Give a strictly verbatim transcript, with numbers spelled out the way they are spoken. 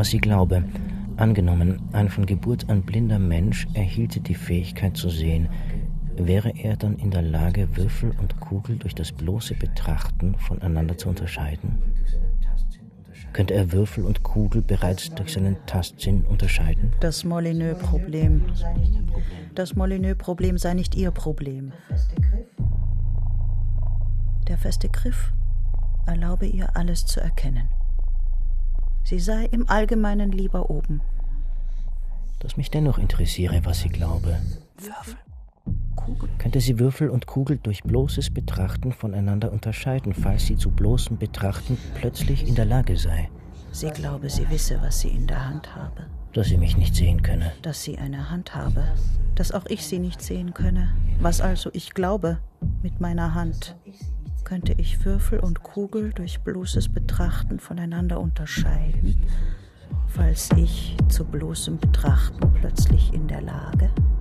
was sie glaube. Angenommen, ein von Geburt an blinder Mensch erhielte die Fähigkeit zu sehen, wäre er dann in der Lage, Würfel und Kugel durch das bloße Betrachten voneinander zu unterscheiden? Könnte er Würfel und Kugel bereits durch seinen Tastsinn unterscheiden? Das Molyneux-Problem. Das Molyneux-Problem sei nicht Ihr Problem. Der feste Griff erlaube ihr, alles zu erkennen. Sie sei im Allgemeinen lieber oben. Dass mich dennoch interessiere, was sie glaube. Würfel, Kugel. Könnte sie Würfel und Kugel durch bloßes Betrachten voneinander unterscheiden, falls sie zu bloßem Betrachten plötzlich in der Lage sei? Sie glaube, sie wisse, was sie in der Hand habe. Dass sie mich nicht sehen könne. Dass sie eine Hand habe, dass auch ich sie nicht sehen könne. Was also ich glaube, mit meiner Hand könnte ich Würfel und Kugel durch bloßes Betrachten voneinander unterscheiden, falls ich zu bloßem Betrachten plötzlich in der Lage